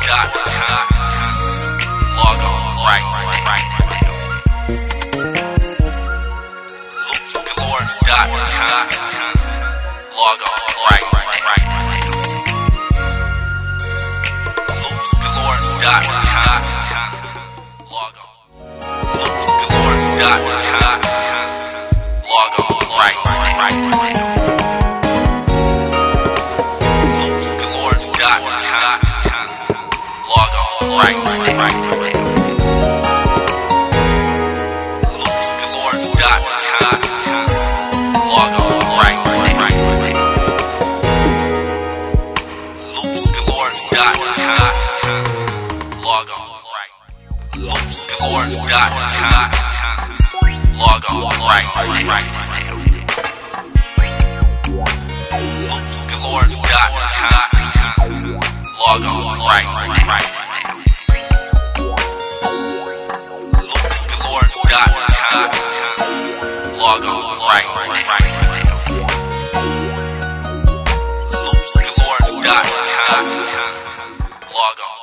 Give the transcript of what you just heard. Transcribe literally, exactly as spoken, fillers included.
dot com. Log on right, right, right. loops galore dot com. Log on right, right, right. loops galore dot com. Log on. loops galore dot com. Log on right, right, right. loops galore dot com. Log on right, right, right. loops galore dot com. Log on right, right, right. loops galore dot com. Log on right. loops galore dot com. Log on right, right, right. loops galore dot com. Log on right, right, right. loops galore dot com. Log on right, right, right. loops galore dot com. Log on.